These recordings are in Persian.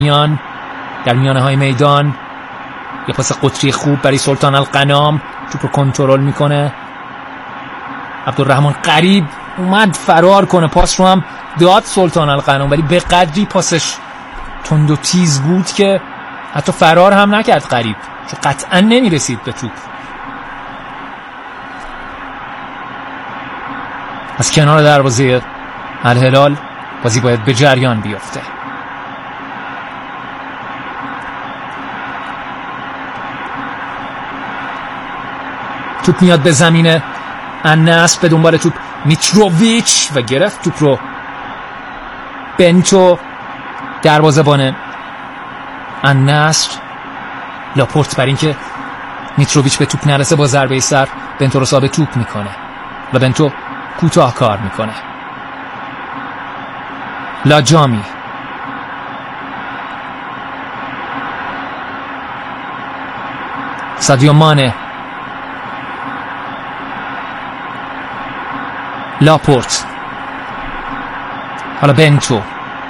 در میانه های میدان یه پاس قطری خوب برای سلطان القنام، توپ رو کنترل میکنه. عبدالرحمن قریب اومد فرار کنه، پاس رو هم داد سلطان القنام، ولی به قدری پاسش تند و تیز بود که حتی فرار هم نکرد قریب، چون قطعا نمیرسید به توپ. از کنار دروازه الهلال بازی باید به جریان بیفته. توپ میاد به زمین النصر، به دنبال توپ میتروویچ و گرفت توپ رو بنتو، دروازه‌بان النصر. لاپورت بر این که میتروویچ به توپ نرسه با ضربه سر بنتو رو صاحب توپ میکنه و بنتو کوتاه کار میکنه. لاجامی سادیو مانه، لاپورت، حالا بنتو،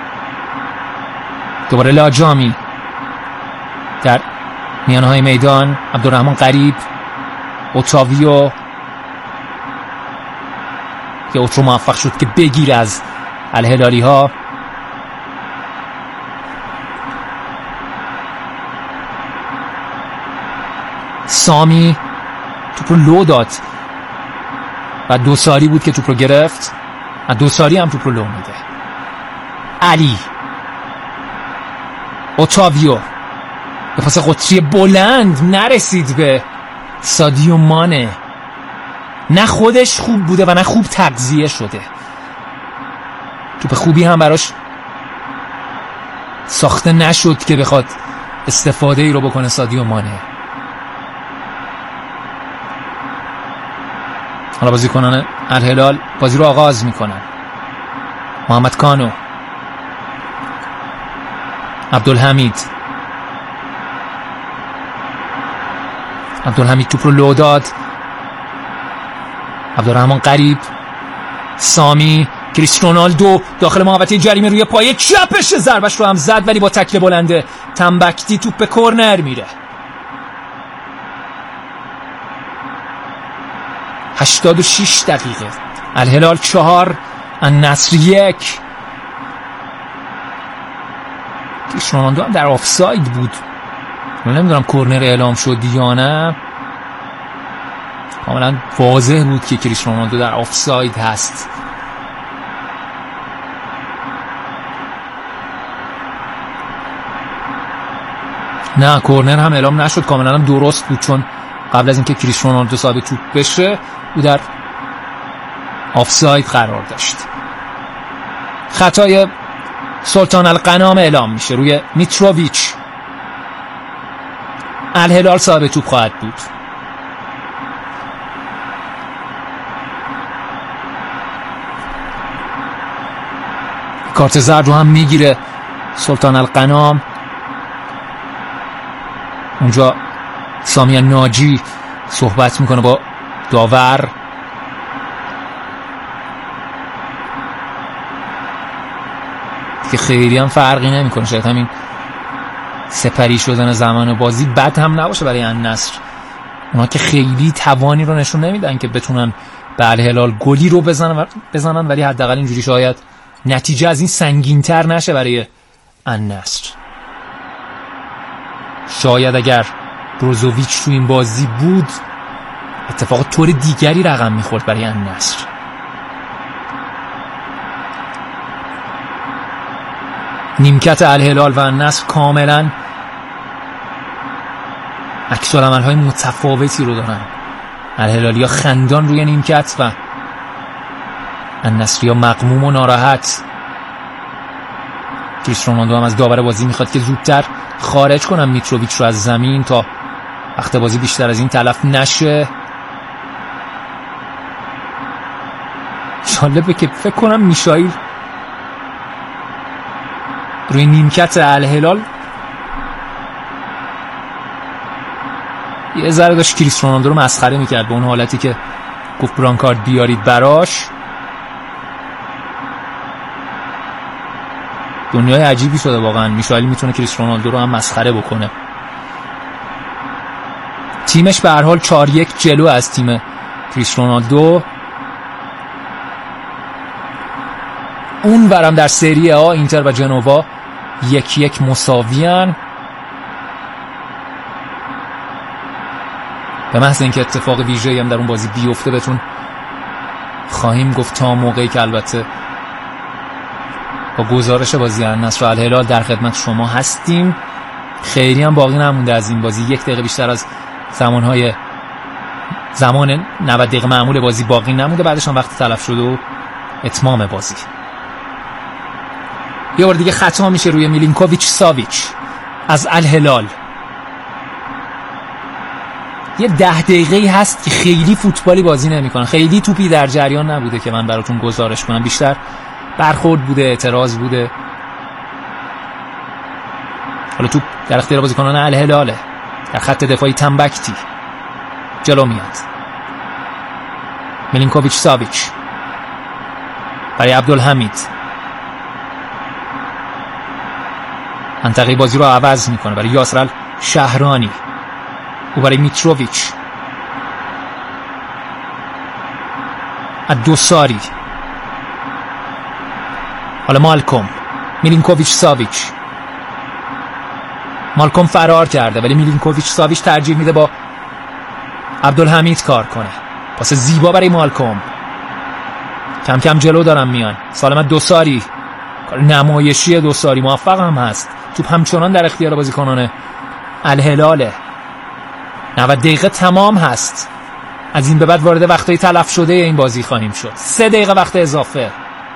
دوباره لاجامی در میانه های میدان. عبدالرحمن قریب، اوتاویو که اوترو موفق شد که بگیر از الهلالی ها. سامی توپ رو لو داد و دوساری بود که توپ رو گرفت و دوساری هم توپ رو لو میده. علی، اوتاویو، به پاس قطری بلند نرسید به سادیو مانه. نه خودش خوب بوده و نه خوب تغذیه شده. توپ خوبی هم براش ساخته نشد که بخواد استفاده ای رو بکنه سادیو مانه. حالا بازیکنان الهلال بازی رو آغاز میکنن. محمد کانو، عبدالحمید توپ رو لو داد. عبدالرحمن قریب، سامی، کریستیانو رونالدو داخل محوطه جریمه روی پای چپش ضربش رو هم زد، ولی با تکل بلنده تنبکتی توپ به کرنر میره. 86 دقیقه، الهلال 4، النصر 1. کریستیانو رونالدو هم در آفساید بود، من نمیدونم کرنر اعلام شد یا نه. کاملا واضح بود که کریستیانو رونالدو در آفساید هست. نه، کرنر هم اعلام نشد، کاملا هم درست بود، چون قبل از اینکه کریستیانو رونالدو صاحب توپ بشه او در آفساید قرار داشت. خطای سلطان القنام اعلام میشه روی میتروویچ. الهلال صاحب توپ خواهد بود. کارت زرد رو هم میگیره سلطان القنام. اونجا سامی ناجی صحبت میکنه با داور. که خیلی هم فرقی نمیکنه، شاید همین سپری شدن زمان بازی بد هم نباشه برای النصر. اونا که خیلی توانی رو نشون نمیدن که بتونن به الهلال گلی رو بزنن، ولی حداقل اینجوری شاید نتیجه از این سنگین‌تر نشه برای النصر. شاید اگر بروزوویچ تو این بازی بود اتفاق طور دیگری رقم میخورد برای النصر. نیمکت الهلال و النصر کاملا عکس‌العمل‌های متفاوتی رو دارن. الهلالیا خندان روی نیمکت و النصریا مغموم و ناراحت. کریستیانو رونالدو هم از داور بازی میخواد که زودتر خارج کنم میتروویچ رو از زمین تا وقت بازی بیشتر از این تلف نشه. جالبه که فکر کنم میشایل روی نیمکت الهلال یه ذره داشت کریستیانو رونالدو رو مسخره میکرد به اون حالتی که گفت برانکارد بیارید براش. دنیای عجیبی شده واقعا. میشایل میتونه کریس رونالدو رو هم مسخره بکنه. تیمش به هر حال 4-1 جلو از تیم کریس رونالدو. اون برم در سری آ اینتر و جنوا 1-1 مساویان. به محض اینکه اتفاق ویژه‌ای هم در اون بازی بیفته بهتون خواهیم گفت، تا موقعی که البته با گزارش بازی النصر و الهلال در خدمت شما هستیم. خیلی هم باقی نمونده از این بازی، 1 دقیقه بیشتر از زمان 90 دقیقه معمول بازی باقی نمونده. بعدش هم وقت تلف شده و اتمام بازی. یه بار دیگه خطا میشه روی میلینکوویچ ساویچ از الهلال. یه 10 دقیقه‌ای هست که خیلی فوتبالی بازی نمی‌کنن، خیلی توپی در جریان نبوده که من براتون گزارش کنم، بیشتر برخورد بوده، اعتراض بوده. حالا توپ در اختیار بازیکنان الهلاله. در خط دفاعی تنبکتی جلو میاد. میلینکوویچ ساویچ برای عبدالحمید، منطقه بازی رو عوض میکنه برای یاسر شهرانی، او برای میتروویچ، دوساری، حالا مالکوم، میلینکوویچ ساویچ. مالکوم فرار کرده ولی میلینکوویچ ساویچ ترجیح میده با عبدالحمید کار کنه. پاس زیبا برای مالکوم. کم کم جلو دارم میان. سالمت دوساری، نمایشی دوساری، موفق هم هست. توپ همچنان در اختیار بازیکنان الهلاله. 90 دقیقه تمام هست. از این به بعد وارد وقتای تلف شده این بازی خواهیم شد. 3 دقیقه وقت اضافه.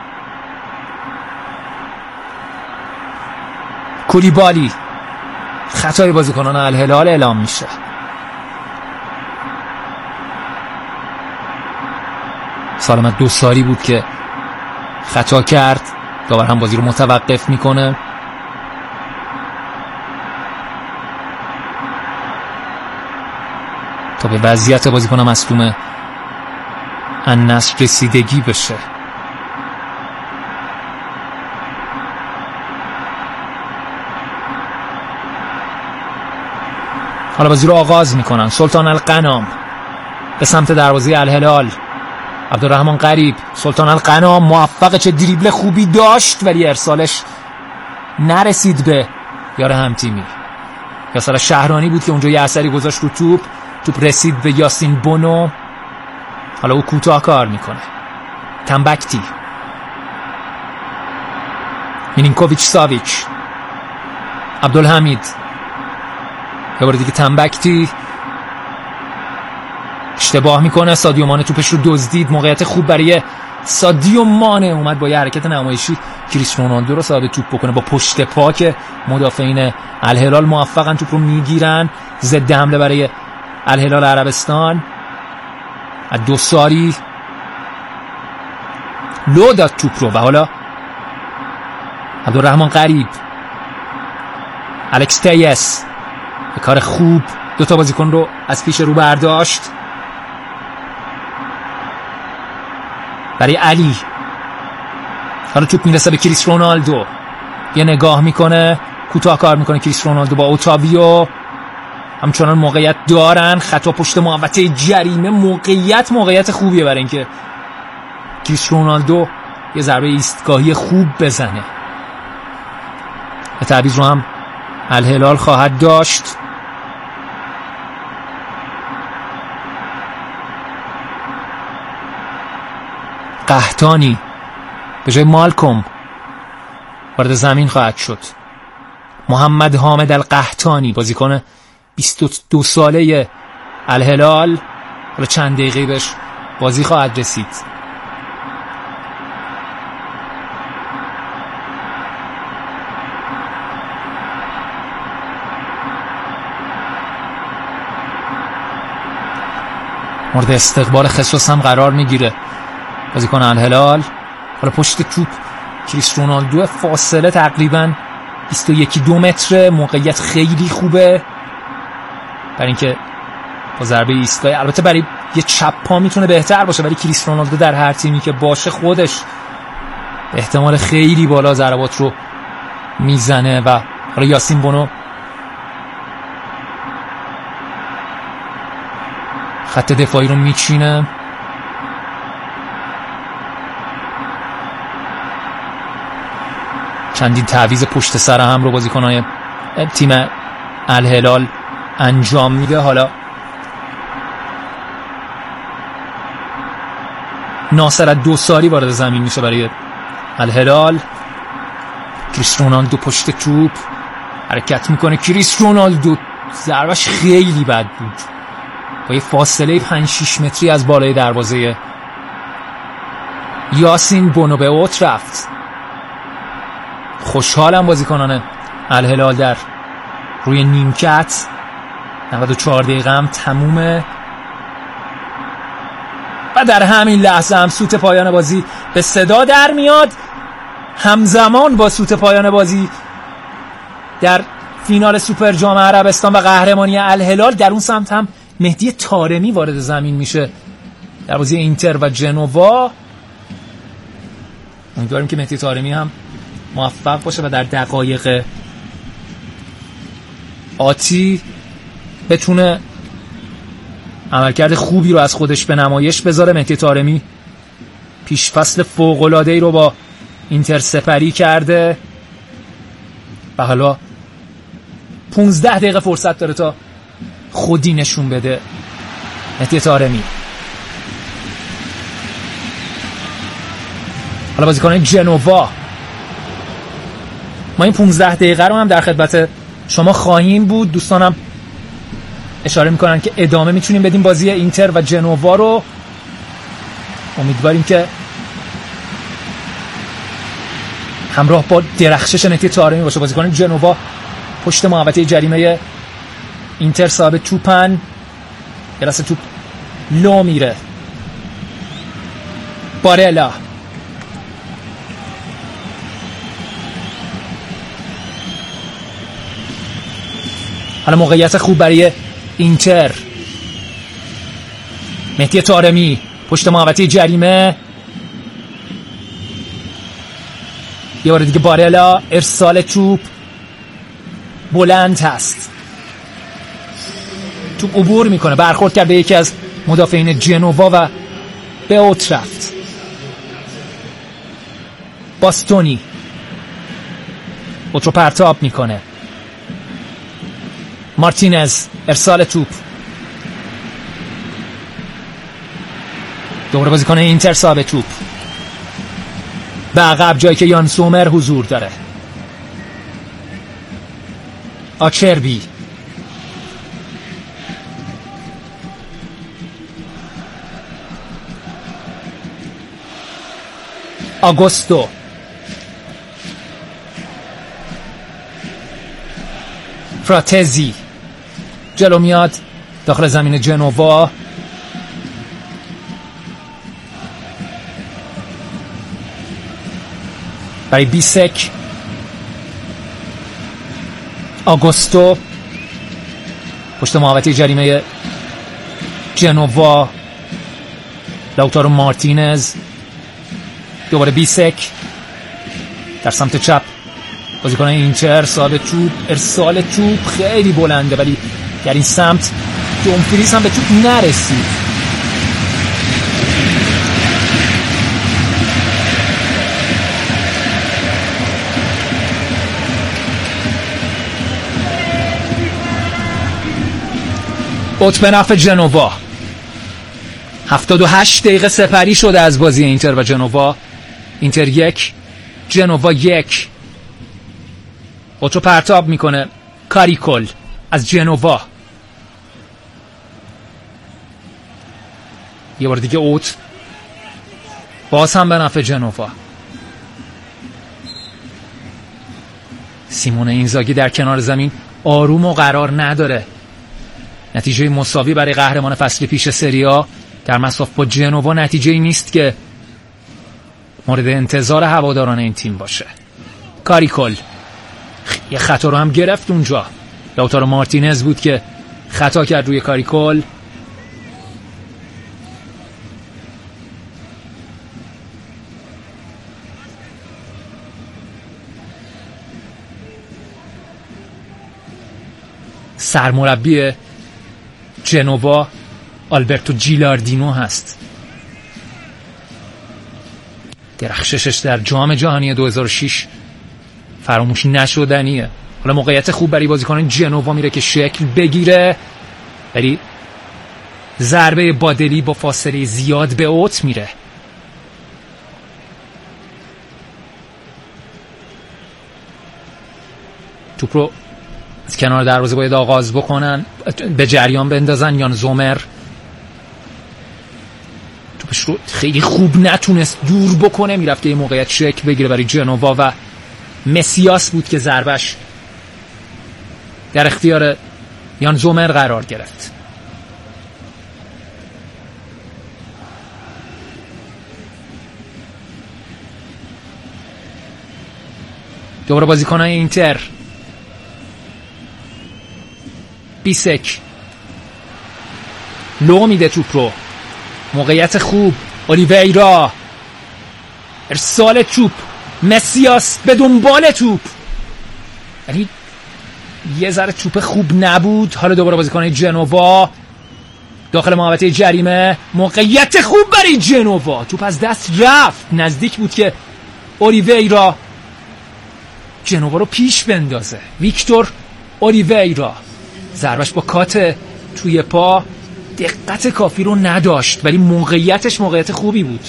کولیبالی، خطای بازیکنان الهلال اعلام میشه. سالمت دوساری بود که خطا کرد. داور هم بازی رو متوقف میکنه. تا به وضعیت بازیکن مصدوم النصر رسیدگی بشه. حالا بازی رو آغاز میکنن. سلطان القنام به سمت دروازه الهلال. عبدالرحمن قریب، سلطان القنام موفق، چه دریبل خوبی داشت ولی ارسالش نرسید به یار همتیمی. یاسر شهرانی بود که اونجا یه اثری گذاشت رو توپ رسید به یاسین بونو. حالا او کوتاه کار میکنه. تنبکتی، میلینکوویچ ساویچ، عبدالحمید، یه بار دیگه تنبکتی اشتباه میکنه. سادیو مانه توپش رو دزدید. موقعیت خوب برای سادیو مانه، اومد با یه حرکت نمایشی کریس رونالدو رو صاحب توپ بکنه با پشت پا که مدافعین الهلال موفقن توپ رو میگیرن. ضد حمله برای الهلال عربستان. دوساری لو داد توپ رو و حالا عبدالرحمن قریب، الکس تیس به کار خوب 2 بازیکن رو از پیش رو برداشت. برای علی، حالا توپ میرسه به کریس رونالدو. یه نگاه میکنه، کوتاه کار میکنه کریس رونالدو با اوتاویو. همچنان موقعیت دارن. خطا پشت محوطه جریمه. موقعیت خوبیه برای اینکه کریس رونالدو یه ضربه ایستگاهی خوب بزنه. تعویض رو هم الهلال خواهد داشت. قحطانی به جای مالکوم وارد زمین خواهد شد. محمد حامد القحطانی، بازیکن 22 ساله الهلال، حالا چند دقیقه بهش بازی خواهد رسید. مورد استقبال خصوص هم قرار میگیره بازیکن الهلال. حالا پشت توپ کریس رونالدو، فاصله تقریبا 21-2 متر. موقعیت خیلی خوبه برای اینکه با ضربه ایستگاهی، البته برای یه چپ پا میتونه بهتر باشه ولی کریس رونالدو در هر تیمی که باشه خودش احتمال خیلی بالا ضربات رو میزنه و حالا یاسین بونو خط دفاعی رو میچینه. چندین تعویض پشت سر هم رو بازیکن‌های تیم الهلال انجام میده. حالا ناصر دوساری وارد زمین میشه برای الهلال. کریس رونالدو پشت توپ حرکت میکنه. کریس رونالدو ضربش خیلی بد بود، با یه فاصله 5-6 متری از بالای دروازه یاسین بونو به اوت رفت. خوشحالم بازیکنان الهلال در روی نیمکت. 94 دقیقه هم تمومه و در همین لحظه هم سوت پایان بازی به صدا در میاد. همزمان با سوت پایان بازی در فینال سوپر جام عربستان و قهرمانی الهلال در اون سمت هم مهدی طارمی وارد زمین میشه در بازی اینتر و جنوا. امیدواریم که مهدی طارمی هم موفق باشه و در دقایق آتی بتونه عملکرد خوبی رو از خودش به نمایش بذاره. مهدی طارمی پیش فصل فوق‌العاده‌ای رو با اینتر سپری کرده و حالا 15 دقیقه فرصت داره تا خودی نشون بده. مهدی طارمی حالا بازیکن جنوا. ما این 15 دقیقه رو هم در خدمت شما خواهیم بود. دوستانم اشاره میکنن که ادامه میتونیم بدیم بازی اینتر و جنوا رو. امیدواریم که همراه با درخشش مهدی طارمی باشه. بازیکن جنوا پشت محوطه جریمه اینتر صاحب توپن. یه لحظه توپ لو میره. بارلا حالا موقعیت خوب برای اینتر. مهدی طارمی پشت محوطه جریمه. یه بار دیگه بارلا ارسال توپ بلند هست. توپ عبور میکنه، برخورد کرد به یکی از مدافعین جنوا و به اوت رفت. باستونی اوت رو پرتاب میکنه. مارتینز ارسال توپ. دوباره بازیکن اینتر صاحب توپ به عقب، جایی که یان سومر حضور داره. آچربی آگوستو فراتزی جلو میاد داخل زمین جنوا. برای بیسک. آگوستو پشت محوطه جریمه جنوا. لاوتارو مارتینز. دوباره بیسک در سمت چپ. بازیکن اینتر صاحب توپ. ارسال توپ خیلی بلنده ولی در این سمت دومفریز هم به توپ نرسید. اوت به نفع جنوا. 78 دقیقه سپری شده از بازی اینتر و جنوا. اینتر 1 جنوا 1. اوت رو پرتاب میکنه کاریکول از جنوا. یه بار دیگه اوت باز هم به نفع جنوا. سیمون اینزاگی در کنار زمین آروم و قرار نداره. نتیجه مساوی برای قهرمان فصل پیش سری آ در مصاف با جنوا نتیجه‌ای نیست که مورد انتظار هواداران این تیم باشه. کاریکول یه خطا رو هم گرفت اونجا. لاوتارو مارتینز بود که خطا کرد روی کاریکول. سرمربی جنوا آلبرتو جیلاردینو هست. درخششش در جام جهانی 2006 فراموش نشدنیه. حالا موقعیت خوب برای بازیکن جنوا میره که شکل بگیره، ولی ضربه بادلی با فاصله زیاد به اوت میره. توپ رو از کنار دروازه باید آغاز بکنن، به جریان بندازن. یان زومر توپش رو خیلی خوب نتونست دور بکنه، میرفت که یه موقعیت شکل بگیره برای جنوا و مسیاس بود که ضربش در اختیار یان زومر قرار گرفت. دوباره بازیکنان اینتر. بیسک لو میده توپ رو، موقعیت خوب. اولیویرا ارسال توپ، مسیاس به دنبال توپ، یعنی یه ذره توپ خوب نبود. حالا دوباره بازیکن جنوا داخل محوطه جریمه، موقعیت خوب برای جنوا، توپ از دست رفت. نزدیک بود که اولیویرا جنوا رو پیش بندازه. ویکتور اولیویرا ضربش با کات توی پا دقت کافی رو نداشت، ولی موقعیتش موقعیت خوبی بود.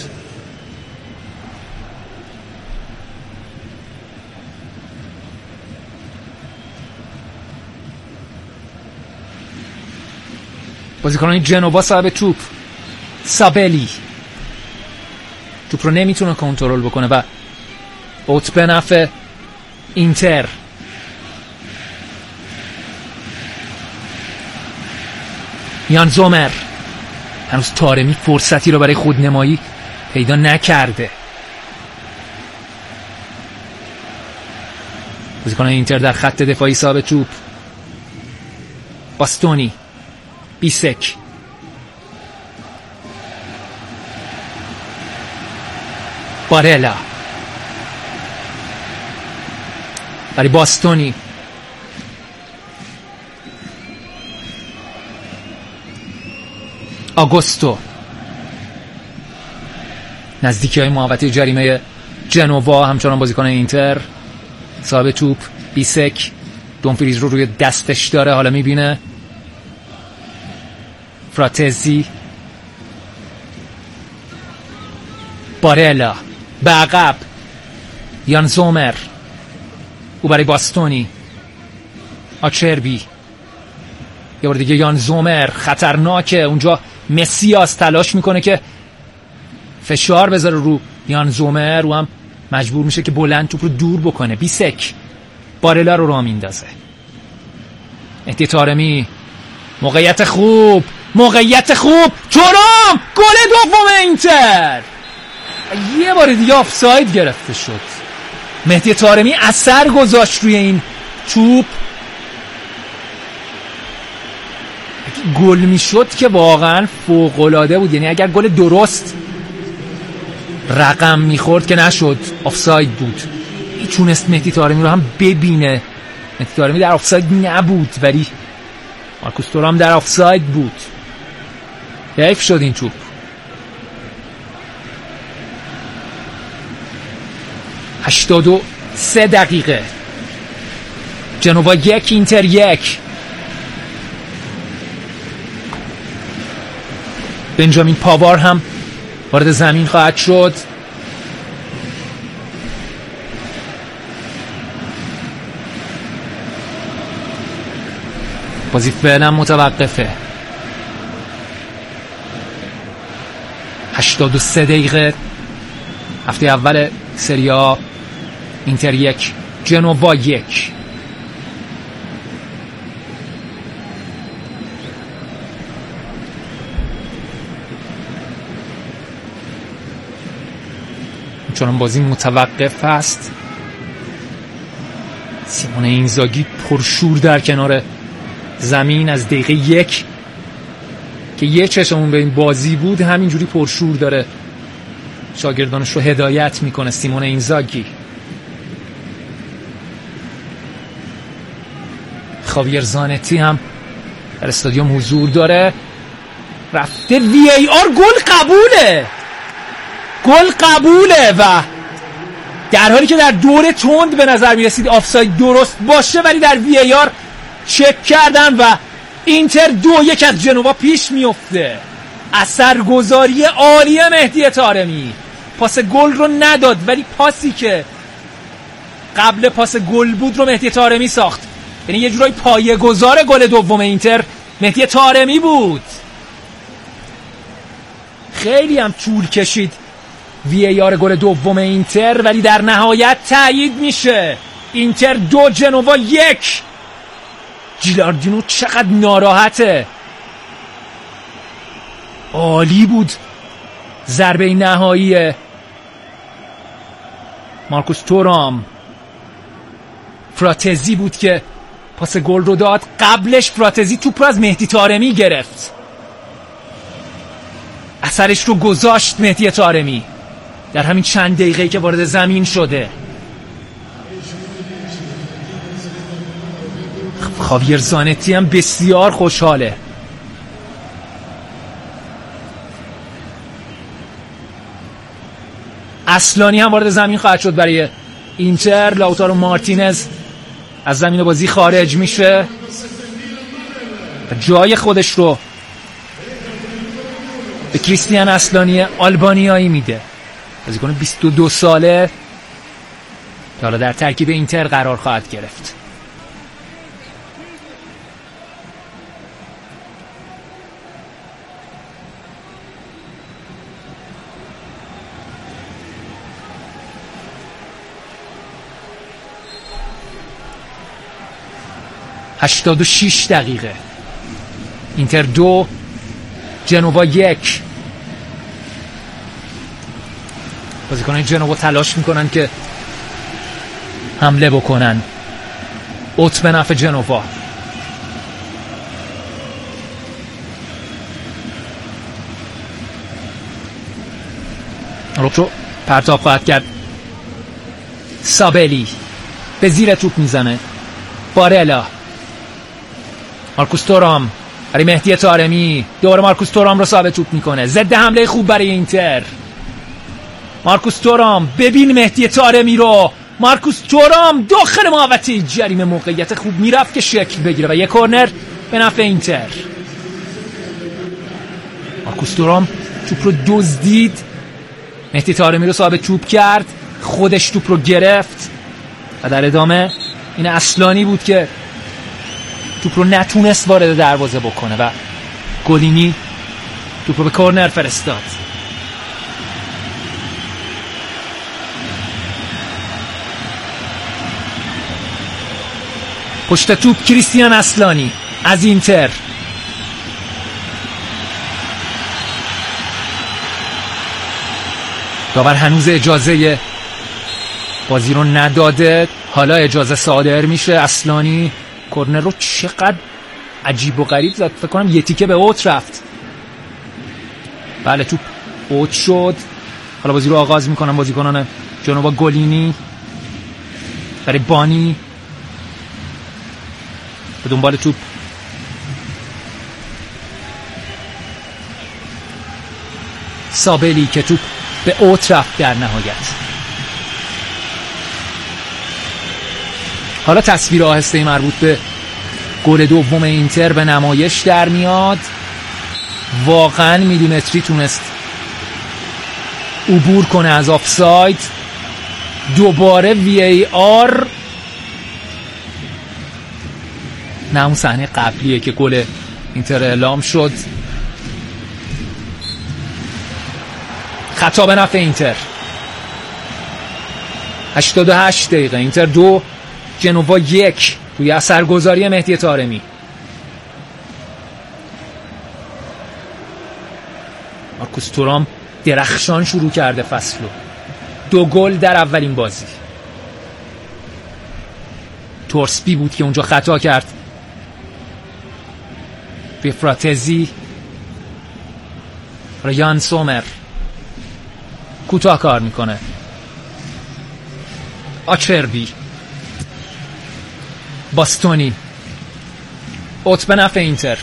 بازیکنان جنوا صاحب توپ، سابلی توپ رو نمیتونه کنترل بکنه و اوت به نفع اینتر. یان زومر هنوز طارمی فرصتی رو برای خودنمایی پیدا نکرده. بازیکن اینتر در خط دفاعی صاحب توپ، باستونی، بیسک، بارلا برای باستونی، آگوستو نزدیکی های محوطه جریمه جنوا. همچنان بازیکن اینتر صاحب توپ، بیسک دونفریز رو روی دستش داره، حالا میبینه. فراتزی، بارلا به عقب، یان زومر او برای باستونی، آچربی یه بار دیگه یان زومر، خطرناکه اونجا. مسیاس تلاش میکنه که فشار بذاره رو یان زومر، رو هم مجبور میشه که بلند توپ رو دور بکنه. بیسک بارلا رو راه میندازه. مهدی طارمی، موقعیت خوب، موقعیت خوب، تورام، گل دوم اینتر. یه بار دیگه آفساید گرفته شد. مهدی طارمی اثر گذاشت روی این توپ. گل میشد که واقعا فوق‌العاده بود، یعنی اگر گل درست رقم میخورد که نشد، آفساید بود. میتونست مهدی طارمی رو هم ببینه. مهدی طارمی در آفساید نبود، ولی مارکوس تورام در آفساید بود. حیف شد این توپ. 83 دقیقه، جنوا 1 اینتر 1. بنجامین پاوار هم وارد زمین خواهد شد. بازی فعلا متوقفه. 83 دقیقه، هفته اول سری آ، اینتر 1 جنوا 1. چون بازی متوقف است، سیمونه اینزاگی پرشور در کنار زمین از دقیقه 1 که یه چشمون به این بازی بود همینجوری پرشور داره شاگردانش رو هدایت میکنه. سیمونه اینزاگی. خاویر زانتی هم در استادیوم حضور داره. رفته وی ای آر، گل قبوله و در حالی که در دور تند به نظر میرسید آفساید درست باشه، ولی در وی ای آر چک کردن و اینتر 2-1 از جنوا پیش میفته. اثرگذاری عالی مهدی طارمی. پاس گل رو نداد، ولی پاسی که قبل پاس گل بود رو مهدی طارمی ساخت. یعنی یه جورایی پایه‌گذار گل دوم اینتر مهدی طارمی بود. خیلی هم طول کشید وی ای آر گل دوم اینتر، ولی در نهایت تایید میشه. اینتر 2 جنوا 1. جیلاردینو چقدر ناراحته. عالی بود ضربه نهایی مارکوس تورام. فراتزی بود که پاس گل رو داد. قبلش فراتزی توپ رو از مهدی طارمی گرفت، اثرش رو گذاشت مهدی طارمی در همین چند دقیقه‌ای که وارد زمین شده. خاویر زانتی هم بسیار خوشحاله. اصلانی هم وارد زمین خواهد شد برای اینتر. لاوتارو مارتینز از زمین بازی خارج میشه و جای خودش رو به کریستیان اصلانی آلبانیایی میده. بازیکن 22 ساله که حالا در ترکیب اینتر قرار خواهد گرفت. هشتاد و 6 دقیقه. اینتر 2 جنوا 1. بازیکنان جنوا تلاش میکنن که حمله بکنن. اوت به نفع جنوا. رو پرتاب خواهد کرد. سابلی به زیر توپ میزنه. بارلا. مارکوس تورام برای مهدی طارمی. دوباره مارکوس تورام رو ثابت توپ میکنه. ضد حمله خوب برای اینتر. مارکوس تورام، ببین مهدی طارمی رو. مارکوس تورام داخل محوطه جریمه، موقعیت خوب میرفت که شکل بگیره و یک کورنر به نفع اینتر. مارکوس تورام توپ رو دزدید، مهدی طارمی رو ثابت توپ کرد، خودش توپ رو گرفت و در ادامه این اصلانی بود که توپ رو نتونست وارد دروازه بکنه و گلینی توپ رو به کورنر فرستاد. پشت توپ کریستیان اصلانی از اینتر. داور هنوز اجازه بازی رو نداده، حالا اجازه صادر میشه. اصلانی کورنر رو چقدر عجیب و غریب زد، فکر کنم یه تیکه به اوت رفت. بله توپ اوت شد. حالا بازی رو آغاز میکنن بازیکنان جنوا. گلینی برای بانی به دنبال توپ. سابلی که توپ به اوت رفت در نهایت. حالا تصویر آهسته مربوط به گل دوم اینتر به نمایش در میاد. واقعا میلیمتری تونست عبور کنه از آفساید. دوباره وی ای آر. نه اون صحنه قبلیه که گل اینتر اعلام شد. خطا به نفع اینتر. 88 دقیقه. اینتر 2 جنوا 1 توی اثرگذاری مهدی طارمی. مارکوس تورام درخشان شروع کرده فصلو. 2 گل در اولین بازی. تورسبی بود که اونجا خطا کرد. به فراتزی. ریان سومر کوتاه کار میکنه. آچربی. باستونی اوت به نفع اینتر.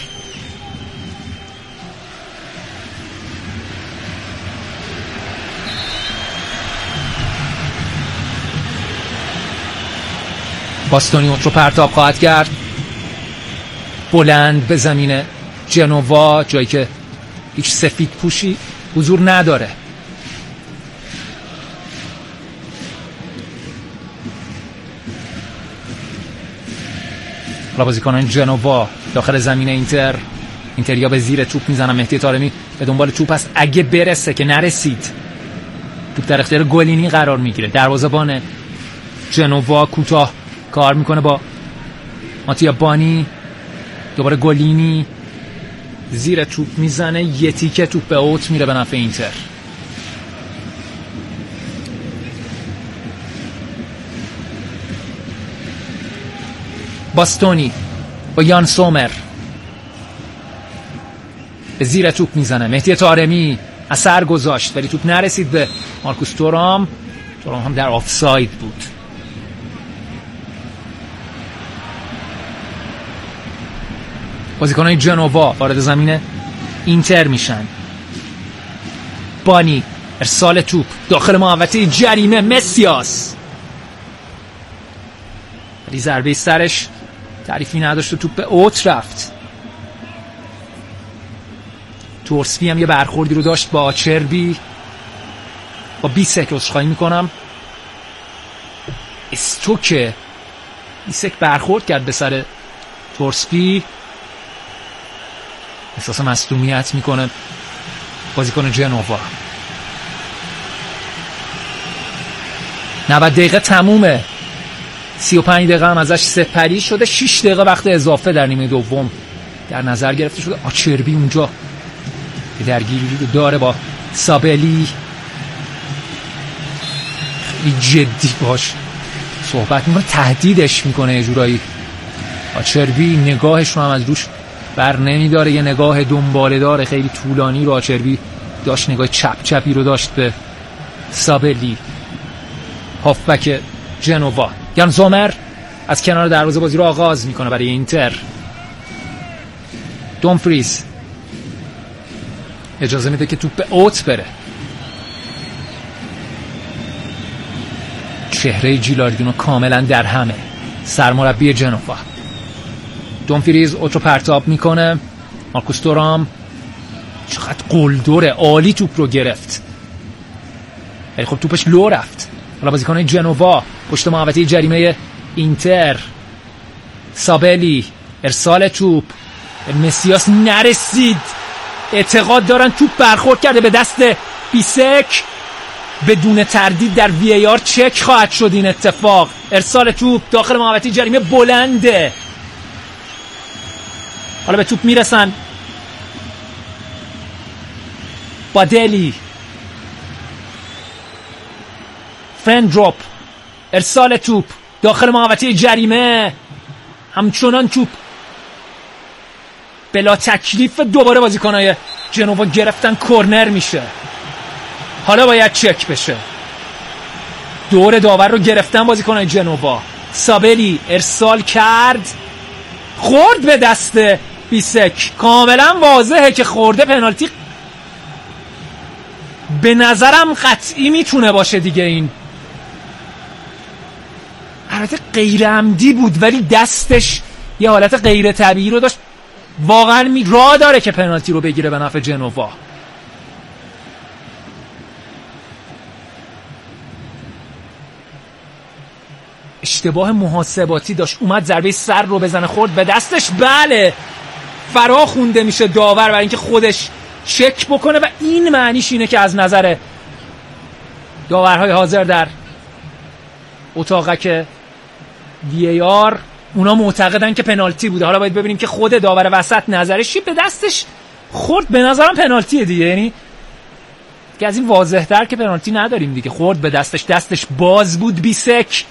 باستونی اوت رو پرتاب خواهد کرد بلند به زمین جنوا، جایی که هیچ سفید پوشی حضور نداره. حالا بازیکنان جنوا داخل زمین اینتریا به زیر توپ میزنن. مهدی طارمی به دنبال توپ است، اگه برسه که نرسید توپ در اختیار گلینی قرار میگیره. دروازه‌بان جنوا کوتاه کار میکنه با ماتیا بانی، دوباره گلینی زیر توپ میزنه، یه تیکه توپ به اوت میره به نفع اینتر. باستونی با یان سومر به زیر توپ میزنه. مهدی طارمی اثر گذاشت ولی توپ نرسید به مارکوس تورام هم در آفساید بود. بازیکنان جنوا وارد زمین اینتر میشن. بانی ارسال توپ داخل محوطه جریمه، مسیاس ولی ضربه سرش تعریفی نداشت و توپ به اوت رفت. تورسبی هم یه برخوردی رو داشت با آچربی، با بیسک عذرخواهی میکنم، استوکه بیسک برخورد کرد به سر تورسبی، احساس مصدومیت میکنه بازیکن جنوا. 90 دقیقه تمومه، 35 دقیقه هم ازش سپری شده، 6 دقیقه وقت اضافه در نیمه دوم در نظر گرفته شده. آچربی اونجا درگیری رو داره با سابلی، خیلی جدی باش صحبت میکنه، تهدیدش میکنه یه جورایی. آچربی نگاهش رو هم از روش بر نمیداره، یه نگاه دنباله داره خیلی طولانی رو آچربی داشت، نگاه چپ چپی رو داشت به سابلی هافبک جنوا. یان زومر از کنار دروازه بازی رو آغاز میکنه برای اینتر. دومفریز اجازه میده که توپ به اوت بره. چهره جیلاردینو کاملا در همه، سرمربی جنوا. دومفریز اوت رو پرتاب میکنه. مارکوس تورام چقدر قلدره، عالی توپ رو گرفت ولی خب توپش لو رفت. حالا بازیکن جنوا پشت محوطه جریمه اینتر. سابلی ارسال توپ، مسیاس نرسید، اعتقاد دارن توپ برخورد کرده به دست بیسک، بدون تردید در وی ای آر چک خواهد شد این اتفاق. ارسال توپ داخل محوطه جریمه بلنده. حالا به توپ میرسن. بادلی، فرندروپ ارسال توپ داخل محوطه جریمه، همچنان توپ بلا تکلیف دوباره بازیکنای جنوا گرفتن، کورنر میشه. حالا باید چک بشه. دور داور رو گرفتن بازیکنای جنوا. سابلی ارسال کرد، خورد به دست بیسک، کاملا واضحه که خورده. پنالتی به نظرم قطعی میتونه باشه دیگه. این البته غیر عمدی بود ولی دستش یه حالت غیر طبیعی رو داشت، واقعا راه داره که پنالتی رو بگیره به نفع جنوا. اشتباه محاسباتی داشت، اومد ضربه سر رو بزنه، خورد به دستش. بله فرا خونده میشه داور برای اینکه خودش چک بکنه و این معنیش اینه که از نظر داورهای حاضر در اتاقک وی ای آر اونا معتقدن که پنالتی بوده. حالا باید ببینیم که خود داور وسط نظرش به دستش خورد، به نظرم پنالتیه دیگه. یعنی که از این واضح تر که پنالتی نداریم دیگه. خورد به دستش باز بود. بیسک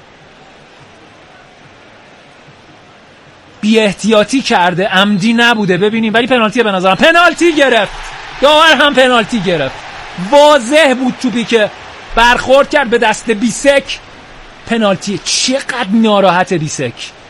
بی احتیاطی کرده، عمدی نبوده. ببینیم ولی پنالتی به نظرم. پنالتی گرفت داور، هم پنالتی گرفت. واضح بود توپی که برخورد کرد به دست بیسک، پنالتی. چقدر ناراحت بیسک.